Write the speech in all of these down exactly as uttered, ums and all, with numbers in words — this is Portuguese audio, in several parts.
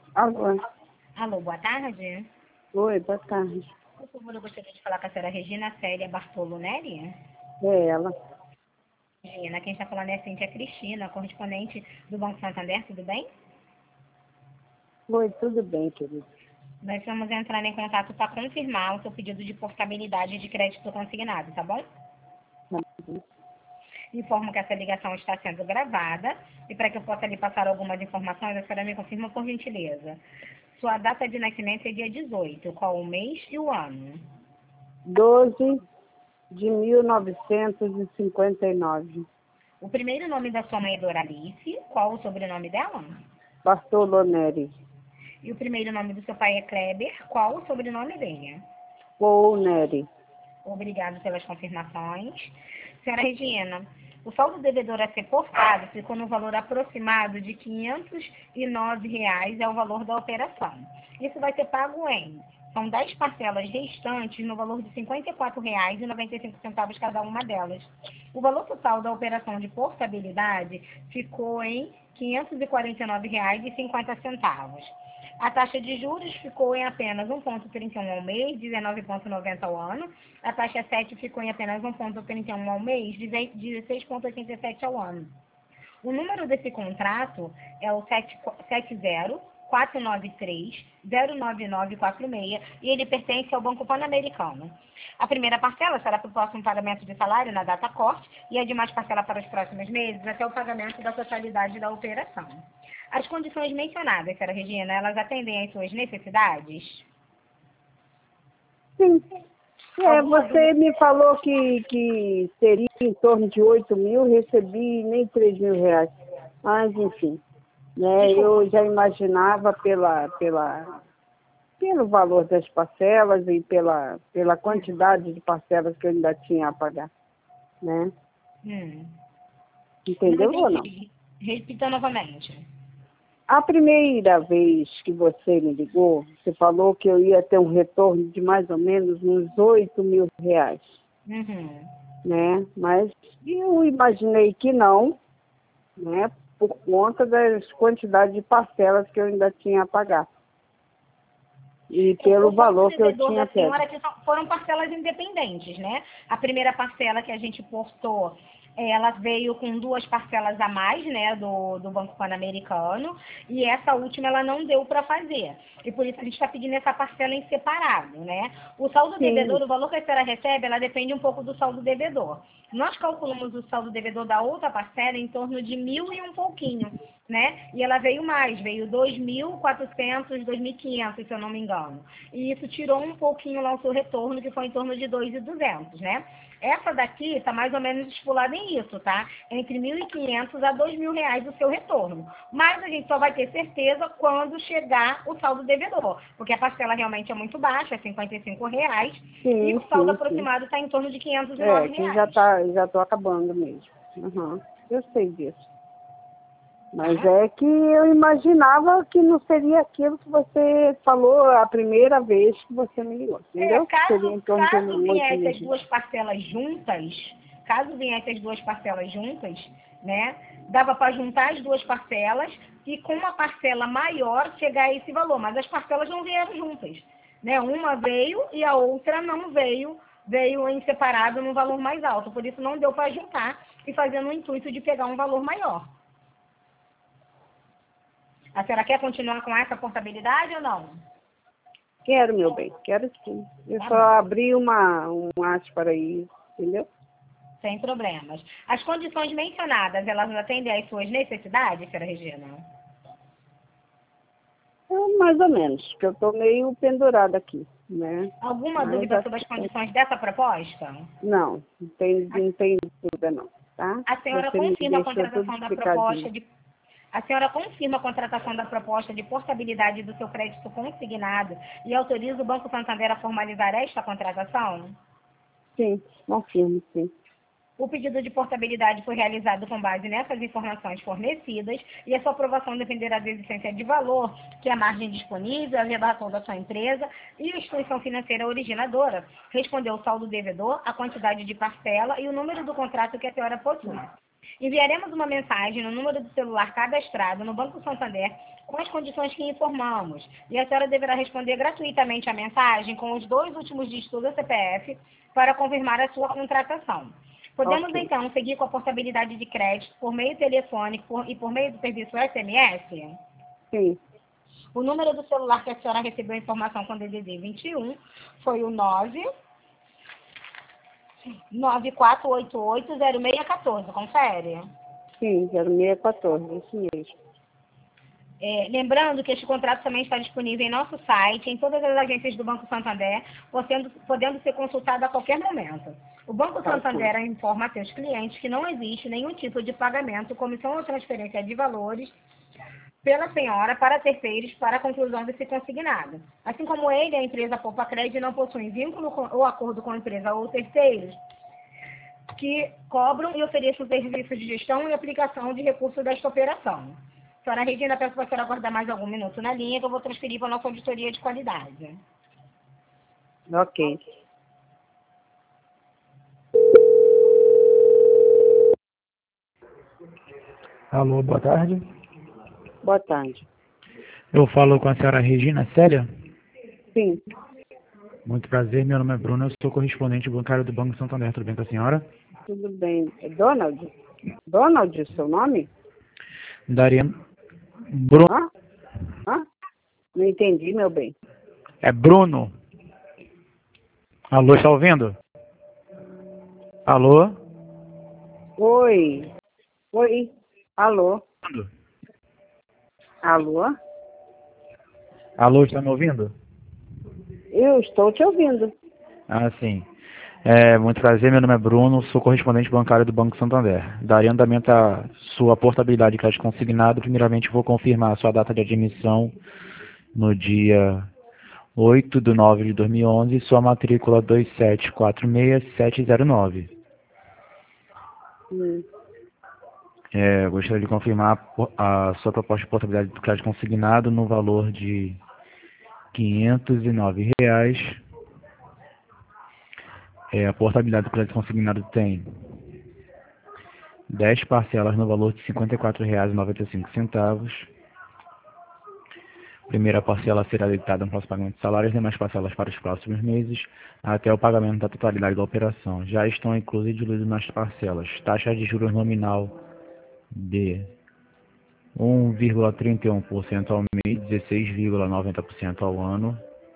Alô. Alô, boa tarde. Oi, boa tarde. Por favor, eu gostaria de falar com a senhora Regina Célia Bartolo Neri. É ela. Regina, quem está falando é a Cíntia Cristina, correspondente do Banco Santander, tudo bem? Oi, tudo bem, querido. Nós vamos entrar em contato para confirmar o seu pedido de portabilidade de crédito consignado, tá bom? Tá bom. Informo que essa ligação está sendo gravada e para que eu possa lhe passar algumas informações, a senhora me confirma por gentileza. Sua data de nascimento é dia dezoito, qual o mês e o ano? doze de mil novecentos e cinquenta e nove. O primeiro nome da sua mãe é Doralice, qual o sobrenome dela? Bartolo Neri. E o primeiro nome do seu pai é Kleber, qual o sobrenome dele? Ou Neri. Obrigado pelas confirmações. Senhora Regina, o saldo devedor a ser portado ficou no valor aproximado de quinhentos e nove reais, é o valor da operação. Isso vai ser pago em, são dez parcelas restantes no valor de cinquenta e quatro reais e noventa e cinco centavos cada uma delas. O valor total da operação de portabilidade ficou em quinhentos e quarenta e nove reais e cinquenta centavos. A taxa de juros ficou em apenas um vírgula trinta e um ao mês, dezenove vírgula noventa ao ano. A taxa sete ficou em apenas um vírgula trinta e um ao mês, dezesseis vírgula oitenta e sete ao ano. O número desse contrato é o sete zero quatro nove três zero nove nove quatro seis e ele pertence ao Banco Pan-Americano. A primeira parcela será para o próximo pagamento de salário na data corte e a demais parcela para os próximos meses até o pagamento da totalidade da operação. As condições mencionadas, senhora Regina, elas atendem às suas necessidades? Sim. É, Alguma você dúvida? me falou que, que seria em torno de oito mil, recebi nem três mil reais. Mas, enfim, né, Desculpa. eu já imaginava pela, pela, pelo valor das parcelas e pela, pela quantidade de parcelas que eu ainda tinha a pagar, né? Hum. Não Entendeu ou não? entendi. Repita novamente. A primeira vez que você me ligou, você falou que eu ia ter um retorno de mais ou menos uns oito mil reais, Uhum. né? Mas eu imaginei que não, né? Por conta das quantidades de parcelas que eu ainda tinha a pagar. E pelo O saldo valor que eu devedor tinha da pego. senhora que são- foram parcelas independentes, né? A primeira parcela que a gente portou, ela veio com duas parcelas a mais, né, do, do Banco Pan-Americano, e essa última ela não deu para fazer. E por isso a gente está pedindo essa parcela em separado, né? O saldo Sim, devedor, o valor que a senhora recebe, ela depende um pouco do saldo devedor. Nós calculamos o saldo devedor da outra parcela em torno de mil e um pouquinho, né? E ela veio mais, veio dois mil e quatrocentos, dois mil e quinhentos, se eu não me engano. E isso tirou um pouquinho lá o seu retorno, que foi em torno de dois mil e duzentos, né? Essa daqui está mais ou menos estipulada em isso, tá? Entre mil e quinhentos a dois mil reais o seu retorno. Mas a gente só vai ter certeza quando chegar o saldo devedor, porque a parcela realmente é muito baixa, é cinquenta e cinco reais, e sim, o saldo sim, sim. aproximado está em torno de quinhentos e É, nove que já reais. tá, já tô acabando mesmo. Uhum. Eu sei disso. Mas Tá? é que eu imaginava que não seria aquilo que você falou a primeira vez que você me ligou, É, entendeu? Seria caso, em torno de caso oito viesse mil. as duas parcelas juntas, caso viesse as duas parcelas juntas, né, dava para juntar as duas parcelas e com uma parcela maior chegar a esse valor, mas as parcelas não vieram juntas, né? Uma veio e a outra não veio, veio em separado num valor mais alto, por isso não deu para juntar e fazer no intuito de pegar um valor maior. A senhora quer continuar com essa portabilidade ou não? Quero, meu bem, quero sim. Eu Tá só bom. abri uma, um acho para isso, entendeu? Sem problemas. As condições mencionadas, elas atendem às suas necessidades, senhora Regina? É, mais ou menos, porque eu estou meio pendurada aqui, né? Alguma Mas dúvida acho sobre as que tem. condições dessa proposta? Não, não tem, não tem dúvida não, tá? A senhora Você me confirma a deixou tudo contratação da explicadinho. proposta de a senhora confirma a contratação da proposta de portabilidade do seu crédito consignado e autoriza o Banco Santander a formalizar esta contratação? Sim, confirmo, sim. O pedido de portabilidade foi realizado com base nessas informações fornecidas e a sua aprovação dependerá da existência de valor, que é a margem disponível, a vedação da sua empresa e a instituição financeira originadora respondeu o saldo devedor, a quantidade de parcela e o número do contrato que a senhora possui. Enviaremos uma mensagem no número do celular cadastrado no Banco Santander com as condições que informamos. E a senhora deverá responder gratuitamente a mensagem com os dois últimos dígitos do C P F para confirmar a sua contratação. Podemos, Ok. então, seguir com a portabilidade de crédito por meio telefônico por- e por meio do serviço S M S? Sim. O número do celular que a senhora recebeu a informação com D D D vinte e um foi o nove nove quatro oito oito zero seis um quatro. Confere. Sim, zero seis um quatro, isso mesmo. É, lembrando que este contrato também está disponível em nosso site, em todas as agências do Banco Santander, podendo, podendo ser consultado a qualquer momento. O Banco Tá, Santander sim. informa a seus clientes que não existe nenhum tipo de pagamento, comissão ou transferência de valores pela senhora para terceiros para a conclusão desse consignado. Assim como ele, a empresa Poupa Crédito não possui vínculo com, ou acordo com a empresa ou terceiros que cobram e ofereçam serviços de gestão e aplicação de recursos desta operação. Senhora Regina, peço para a senhora aguardar mais algum minuto na linha que eu vou transferir para a nossa auditoria de qualidade. Ok. Alô, boa tarde. Boa tarde. Eu falo com a senhora Regina Célia. Sim, Muito prazer, meu nome é Bruno, eu sou correspondente bancário do Banco Santander. Tudo bem com a senhora? tudo bem. É Donald? Donald, seu nome? Daria... Bruno. Hã? Hã? Não entendi, meu bem. É Bruno. Alô, está ouvindo? Alô? Oi. Oi. Alô? Alô? Alô, está me ouvindo? Eu estou te ouvindo. Ah, sim. É, muito prazer, meu nome é Bruno, sou correspondente bancário do Banco Santander. Daria andamento à sua portabilidade de crédito consignado. Primeiramente, vou confirmar a sua data de admissão no dia oito de nove de dois mil e onze e sua matrícula dois sete quatro seis sete zero nove. Hum. É, gostaria de confirmar a sua proposta de portabilidade do crédito consignado no valor de quinhentos e nove reais. É, a portabilidade do crédito consignado tem dez parcelas no valor de cinquenta e quatro reais e noventa e cinco centavos. Primeira parcela será debitada no próximo pagamento de salários, demais parcelas para os próximos meses, até o pagamento da totalidade da operação. Já estão inclusas e diluídas nas parcelas. Taxa de juros nominal de um vírgula trinta e um por cento ao mês, dezesseis vírgula noventa por cento ao ano.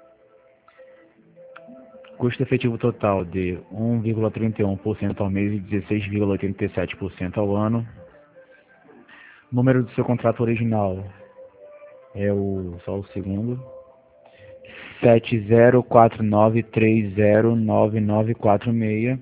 Custo efetivo total de um vírgula trinta e um por cento ao mês e dezesseis vírgula oitenta e sete por cento ao ano. Número do seu contrato original é o, só o segundo, sete zero quatro nove três zero nove nove quatro seis.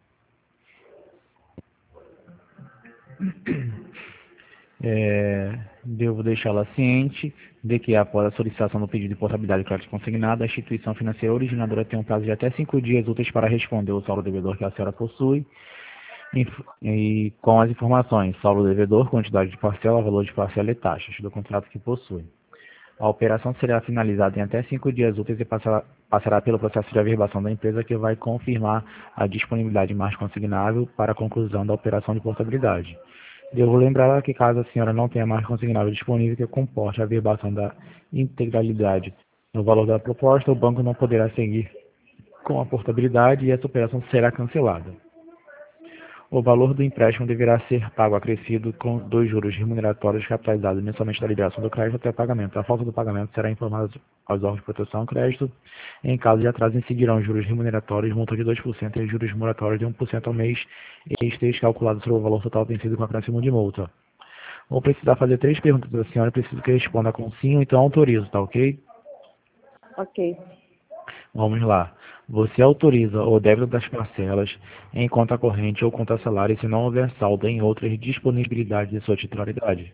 É, devo deixá-la ciente de que, após a solicitação do pedido de portabilidade de crédito consignado, a instituição financeira originadora tem um prazo de até cinco dias úteis para responder o saldo devedor que a senhora possui, e, e com as informações: saldo devedor, quantidade de parcela, valor de parcela e taxas do contrato que possui. A operação será finalizada em até cinco dias úteis e passará, passará pelo processo de averbação da empresa, que vai confirmar a disponibilidade de margem consignável para a conclusão da operação de portabilidade. Devo lembrar que, caso a senhora não tenha margem consignável disponível que comporte a averbação da integralidade no valor da proposta, o banco não poderá seguir com a portabilidade e essa operação será cancelada. O valor do empréstimo deverá ser pago acrescido com dois juros remuneratórios capitalizados mensalmente da liberação do crédito até o pagamento. A falta do pagamento será informada aos órgãos de proteção ao crédito. Em caso de atraso, seguirão juros remuneratórios, multa de dois por cento e juros moratórios de um por cento ao mês, e esteja calculado sobre o valor total vencido com acréscimo de multa. Vou precisar fazer três perguntas à senhora, preciso que responda com sim ou então autorizo, tá ok? Ok. Vamos lá. Você autoriza o débito das parcelas em conta corrente ou conta salário se não houver saldo em outras disponibilidades de sua titularidade.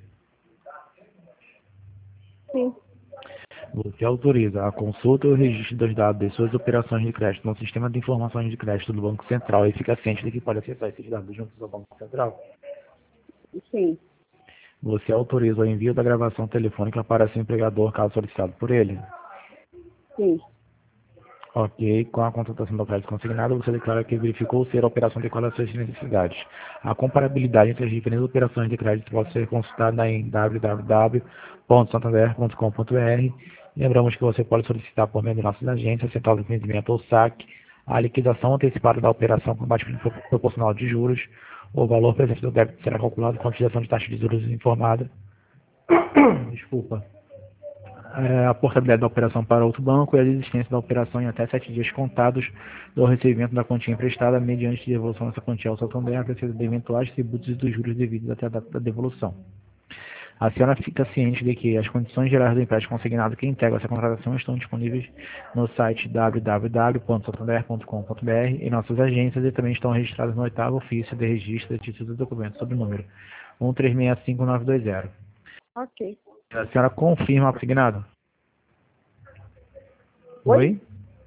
Sim. Você autoriza a consulta e o registro dos dados de suas operações de crédito no sistema de informações de crédito do Banco Central e fica ciente de que pode acessar esses dados juntos ao Banco Central. Sim. Você autoriza o envio da gravação telefônica para seu empregador caso solicitado por ele. Sim. Ok, com a contratação do crédito consignado, você declara que verificou ser a operação adequada às suas necessidades. A comparabilidade entre as diferentes operações de crédito pode ser consultada em w w w ponto santander ponto com ponto b r. Lembramos que você pode solicitar por meio de nossas agências, Central de Atendimento ou saque, a liquidação antecipada da operação com baixo proporcional de juros. O valor presente do débito será calculado com a utilização de taxa de juros informada. Desculpa. É, a portabilidade da operação para outro banco e a desistência da operação em até sete dias contados do recebimento da quantia emprestada mediante devolução dessa quantia ao Santander, a precisa de eventuais tributos e dos juros devidos até a data da devolução. A senhora fica ciente de que as condições gerais do empréstimo consignado que integram essa contratação estão disponíveis no site w w w ponto santander ponto com ponto b r e nossas agências e também estão registradas no oitavo ofício de registro de títulos e documentos sob o número um três seis cinco nove dois zero. Ok. A senhora confirma o consignado? Oi? Oi?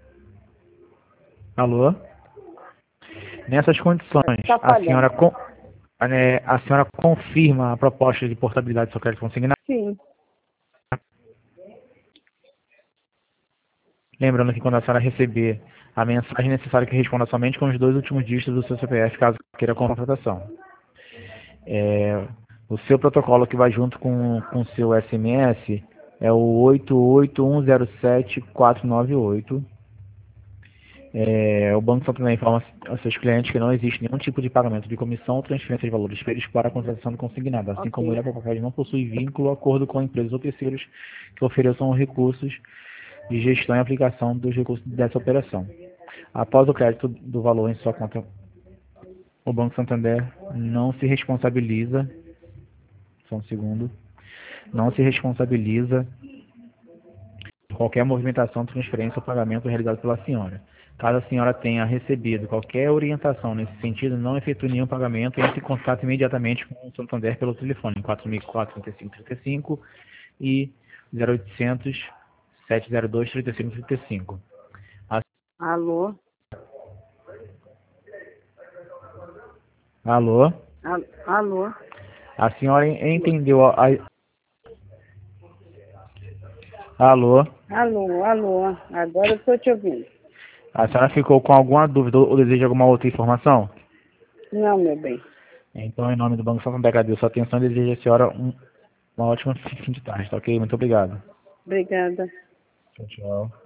Alô? Nessas condições, Tá a senhora, falhando. con- é, a senhora confirma a proposta de portabilidade do seu crédito consignado? Sim. Lembrando que quando a senhora receber a mensagem, é necessário que responda somente com os dois últimos dígitos do seu C P F, caso queira a contratação. É, o seu protocolo que vai junto com o seu S M S é o oito oito um zero sete quatro nove oito. É, o Banco Santander informa aos seus clientes que não existe nenhum tipo de pagamento de comissão ou transferência de valores feitos para a contratação do consignado, assim como Ok. ele, a Papapad não possui vínculo ou acordo com empresas ou terceiros que ofereçam recursos de gestão e aplicação dos recursos dessa operação. Após o crédito do valor em sua conta, o Banco Santander não se responsabiliza, só um segundo, não se responsabiliza por qualquer movimentação, transferência ou pagamento realizado pela senhora. Caso a senhora tenha recebido qualquer orientação nesse sentido, não efetue nenhum pagamento e entre em contato imediatamente com o Santander pelo telefone quatro mil e quatro, trinta e cinco, trinta e cinco e zero oitocentos, sete zero dois, trinta e cinco, trinta e cinco. Alô? Alô? Al- Alô? A senhora entendeu a... a- Alô? Alô, alô. Agora eu estou te ouvindo. A senhora ficou com alguma dúvida ou deseja alguma outra informação? Não, meu bem. Então, em nome do Banco Santander, agradeço a sua atenção e desejo a senhora um, uma ótima fim de tarde, tá ok? Muito obrigado. Obrigada. Tchau, tchau.